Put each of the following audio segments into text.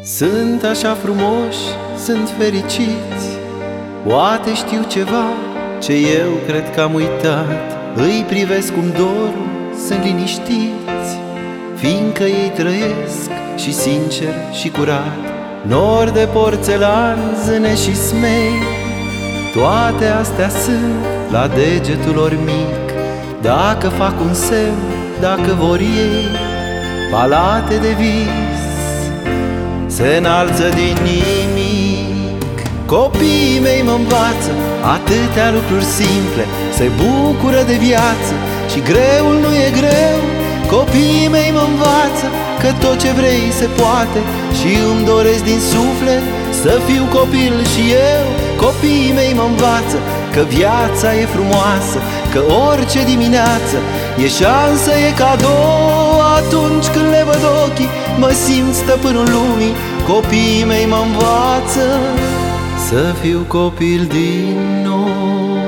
Sunt așa frumoși, sunt fericiți, poate știu ceva ce eu cred că am uitat. Îi privesc cum dorul, sunt liniștiți, fiindcă ei trăiesc și sincer și curat. Nori de porțelan, zâne și smei, toate astea sunt la degetul lor mic. Dacă fac un semn, dacă vor ei, palate de vis se înalță din nimic. Copiii mei mă învață atâtea lucruri simple, se bucură de viață și greul nu e greu. Copiii mei mă învață că tot ce vrei se poate și îmi doresc din suflet să fiu copil și eu. Copiii mei mă învață că viața e frumoasă, că orice dimineață e șansă, e cadou. Atunci când le văd ochii, mă simt stăpânul lumii. Copiii mei mă învață să fiu copil din nou.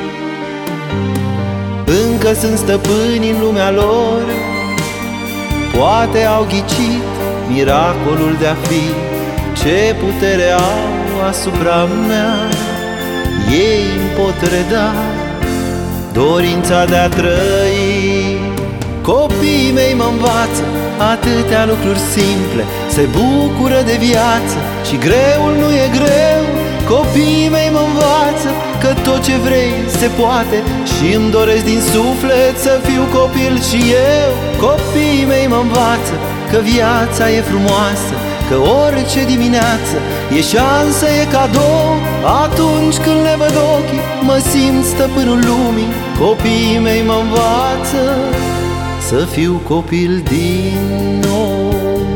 Încă sunt stăpâni în lumea lor, poate au ghicit miracolul de-a fi. Ce putere au asupra mea, ei îmi pot reda dorința de a trăi. Copiii mei mă învață atâtea lucruri simple, se bucură de viață și greul nu e greu. Copiii mei mă învață că tot ce vrei se poate și îmi doresc din suflet să fiu copil și eu. Copiii mei mă învață că viața e frumoasă, că orice dimineață e șansă, e cadou. Atunci când le văd ochii, mă simt stăpânul lumii. Copiii mei mă învață să fiu copil din nou.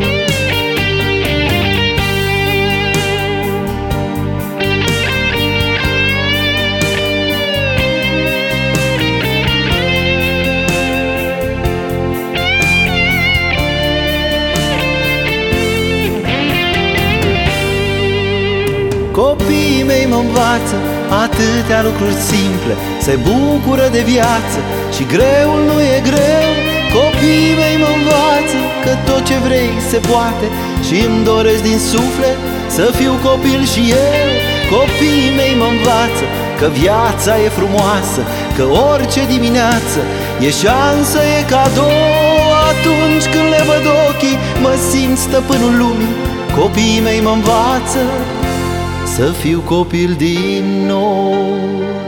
Copiii mei mă învață atâtea lucruri simple, se bucură de viață și greul nu e greu. Copiii mei mă învață că tot ce vrei se poate și îmi doresc din suflet să fiu copil și eu. Copiii mei mă învață că viața e frumoasă, că orice dimineață e șansă, e cadou. Atunci când le văd ochii, mă simt stăpânul lumii. Copiii mei mă învață să fiu copil din nou.